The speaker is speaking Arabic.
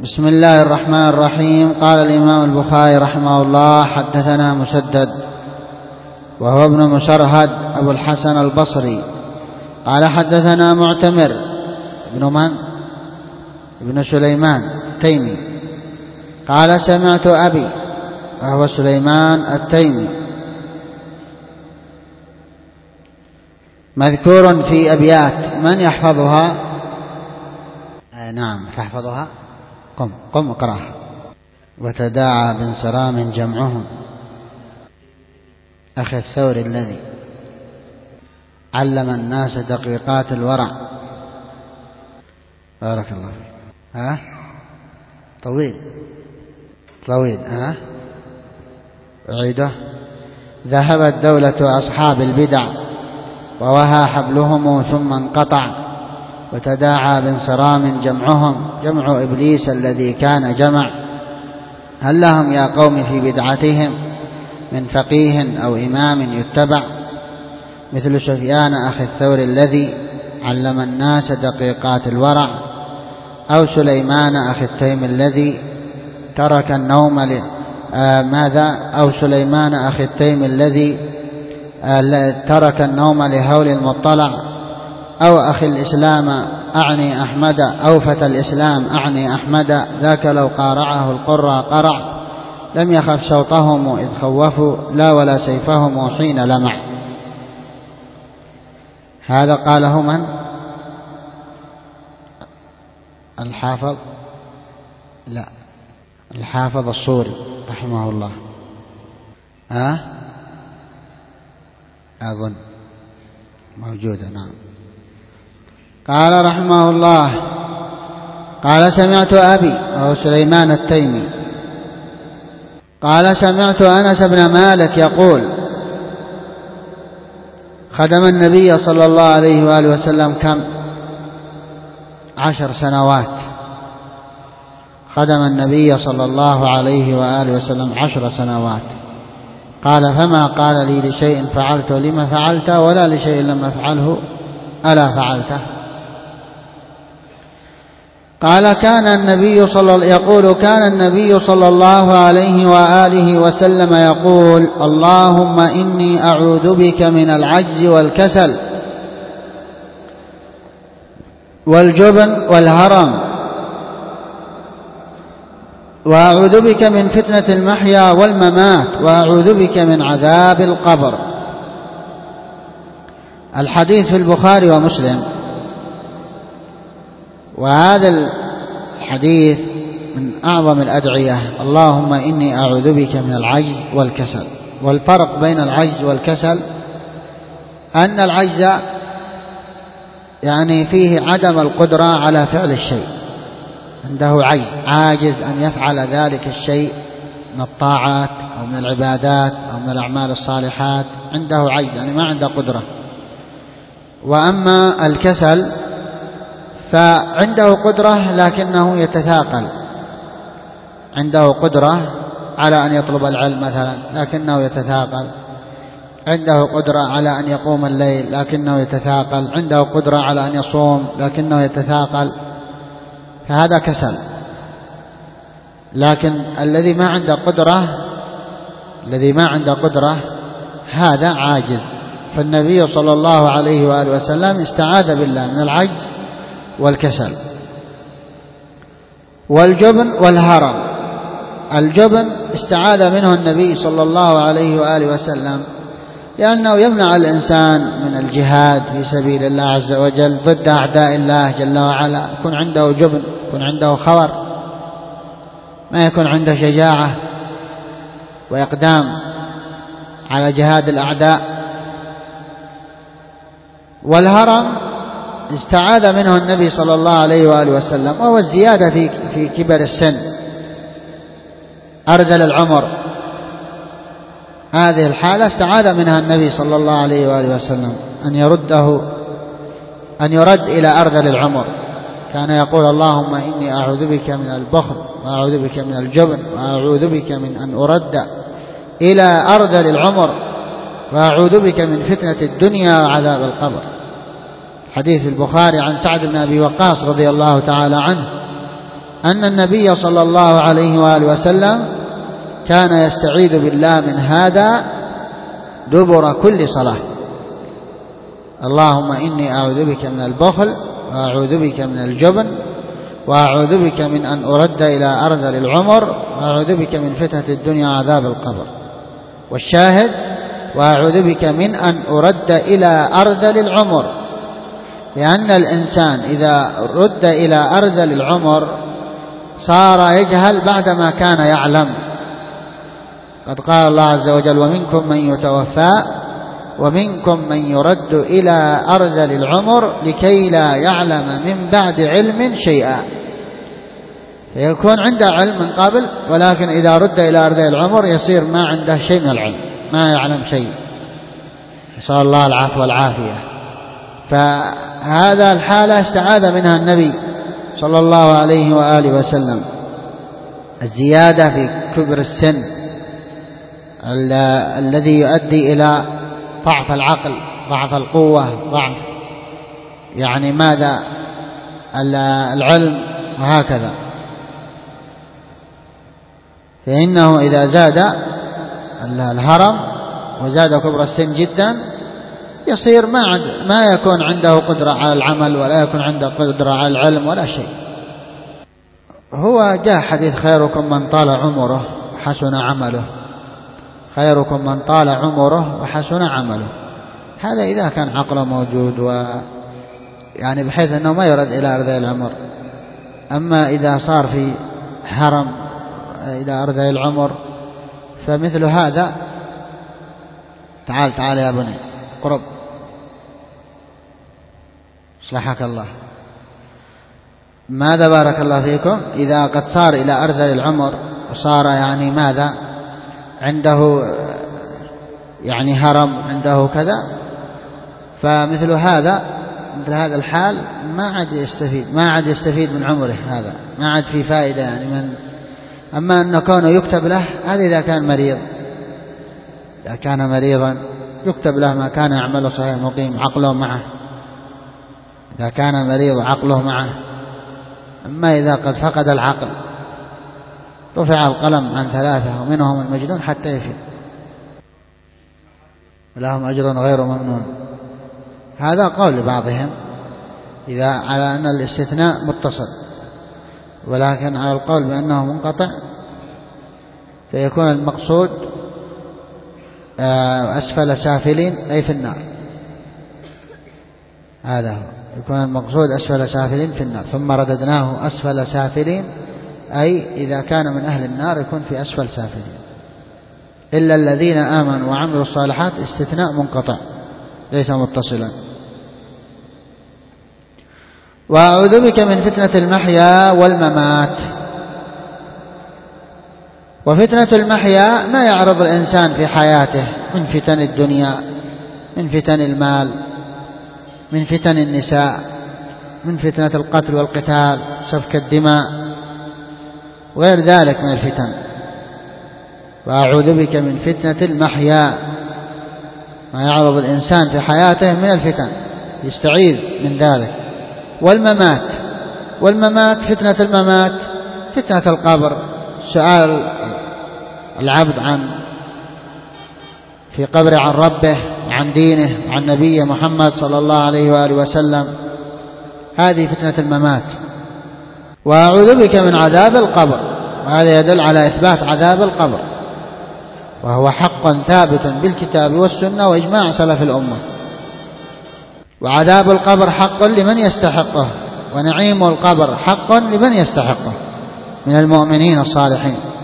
بسم الله الرحمن الرحيم. قال الإمام البخاري رحمه الله: حدثنا مسدد وهو ابن مسرهد أبو الحسن البصري قال حدثنا معتمر ابن سليمان التيمي قال سمعت أبي وهو سليمان التيمي مذكور في أبيات. من يحفظها؟ نعم تحفظها. قم اقرأها. وتداعى بانصرام جمعهم أخي الثور الذي علم الناس دقيقات الورع. بارك الله فيك. طويل أعيده. ذهبت دولة أصحاب البدع ووهى حبلهم ثم انقطع وتداعى بانصرام جمعهم، جمع إبليس الذي كان جمع. هل لهم يا قوم في بدعتهم من فقيه أو إمام يتبع؟ مثل سفيان أخي الثور الذي علم الناس دقيقات الورع، أو سليمان أخي التيم الذي ترك النوم أو سليمان أخي التيم الذي ترك النوم لهول المطلع، أو أخي الإسلام أعني أحمد، أو فتى الإسلام أعني أحمد، ذاك لو قارعه القرى قرع، لم يخف صوتهم إذ خوفوا، لا ولا سيفهم حين لمع. هذا قاله من؟ الحافظ؟ لا، الحافظ الصوري رحمه الله. أظن موجودة. نعم. قال رحمه الله: قال سمعت أبي وهو سليمان التيمي قال سمعت أنس بن مالك يقول: خدم النبي صلى الله عليه وآله وسلم كم؟ 10 سنوات. خدم النبي صلى الله عليه وآله وسلم 10 سنوات. قال: فما قال لي لشيء فعلته لما فعلته، ولا لشيء لم أفعله ألا فعلته. قال: كان النبي صلى الله عليه وآله وسلم يقول: اللهم إني أعوذ بك من العجز والكسل والجبن والهرم، وأعوذ بك من فتنة المحيا والممات، وأعوذ بك من عذاب القبر. الحديث في البخاري ومسلم. وهذا الحديث من أعظم الأدعية: اللهم إني أعوذ بك من العجز والكسل. والفرق بين العجز والكسل أن العجز يعني فيه عدم القدرة على فعل الشيء، عنده عاجز أن يفعل ذلك الشيء من الطاعات أو من العبادات أو من الأعمال الصالحات، عنده عجز يعني ما عنده قدرة. وأما الكسل فعنده قدرة لكنه يتثاقل، عنده قدرة على أن يطلب العلم مثلا لكنه يتثاقل، عنده قدرة على أن يقوم الليل لكنه يتثاقل، عنده قدرة على أن يصوم لكنه يتثاقل، فهذا كسل. لكن الذي ما عنده قدرة هذا عاجز. فالنبي صلى الله عليه وآله وسلم استعاذ بالله من العجز والكسل والجبن والهرم. الجبن استعاذ منه النبي صلى الله عليه وآله وسلم لأنه يمنع الإنسان من الجهاد في سبيل الله عز وجل ضد أعداء الله جل وعلا. يكون عنده جبن، يكون عنده خور، ما يكون عنده شجاعة وإقدام على جهاد الأعداء. والهرم استعاذ منه النبي صلى الله عليه وآله وسلم، وهو الزيادة في كبر السن، أرذل العمر. هذه الحالة استعاذ منها النبي صلى الله عليه وآله وسلم أن يرد إلى أرذل العمر. كان يقول: اللهم إني أعوذ بك من البخل، وأعوذ بك من الجبن، وأعوذ بك من أن أرد إلى أرذل العمر، وأعوذ بك من فتنة الدنيا وعذاب القبر. حديث البخاري عن سعد بن أبي وقاص رضي الله تعالى عنه أن النبي صلى الله عليه وآله وسلم كان يستعيذ بالله من هذا دبر كل صلاة: اللهم إني أعوذ بك من البخل، وأعوذ بك من الجبن، وأعوذ بك من أن أرد إلى أرذل العمر، وأعوذ بك من فتنة الدنيا وعذاب القبر. والشاهد: وأعوذ بك من أن أرد إلى أرذل العمر، لأن الإنسان إذا رد إلى أرذل العمر صار يجهل بعدما كان يعلم. قد قال الله عز وجل: ومنكم من يتوفى ومنكم من يرد إلى أرذل العمر لكي لا يعلم من بعد علم شيئا. فيكون عنده علم من قبل، ولكن إذا رد إلى أرذل العمر يصير ما عنده شيء من العلم، ما يعلم شيء، نسأل الله العفو والعافية. فهذا الحالة استعاذ منها النبي صلى الله عليه وآله وسلم. الزيادة في كبر السن الذي يؤدي إلى ضعف العقل، ضعف القوة، ضعف يعني ماذا العلم، وهكذا. فإنه إذا زاد الهرم وزاد كبر السن جدا يصير ما يكون عنده قدرة على العمل، ولا يكون عنده قدرة على العلم ولا شيء. هو جاء حديث: خيركم من طال عمره وحسن عمله، خيركم من طال عمره وحسن عمله. هذا إذا كان عقله موجود، يعني بحيث أنه ما يرد إلى أرذل العمر. أما إذا صار في هرم إلى أرذل العمر فمثل هذا: تعال يا بني قرب، اصلحك الله. ماذا بارك الله فيكم؟ إذا قد صار إلى أرذل العمر وصار يعني ماذا عنده، يعني هرم، عنده كذا، فمثل هذا مثل هذا الحال ما عاد يستفيد من عمره، هذا ما عاد في فائدة يعني من. أما أن كونه يكتب له، هذا إذا كان مريض، إذا كان مريضا يكتب له ما كان يعمله صحيح مقيم، عقله معه، إذا كان مريض عقله معه. أما إذا قد فقد العقل رفع القلم عن 3 ومنهم المجنون حتى يفيق، لهم أجر غير ممنون. هذا قول لبعضهم إذا على أن الاستثناء متصل، ولكن على القول بأنه منقطع فيكون المقصود أسفل سافلين أي في النار. هذا هو، يكون المقصود أسفل سافلين في النار، ثم رددناه أسفل سافلين أي إذا كان من أهل النار يكون في أسفل سافلين. إلا الذين آمنوا وعملوا الصالحات استثناء منقطع ليس متصلا. وأعوذ بك من فتنة المحيا والممات. وفتنة المحيا ما يعرض الإنسان في حياته من فتن الدنيا، من فتن المال، من فتن النساء، من فتنة القتل والقتال، سفك الدماء، وغير ذلك من الفتن. وأعوذ بك من فتنة المحيا، ما يعرض الإنسان في حياته من الفتن يستعيذ من ذلك. والممات فتنة الممات فتنة القبر، سؤال العبد في قبره عن ربه، عن دينه، عن نبيه محمد صلى الله عليه وآله وسلم، هذه فتنة الممات. وأعوذ بك من عذاب القبر، وهذا يدل على إثبات عذاب القبر، وهو حق ثابت بالكتاب والسنة وإجماع سلف الأمة. وعذاب القبر حق لمن يستحقه، ونعيم القبر حق لمن يستحقه من المؤمنين الصالحين.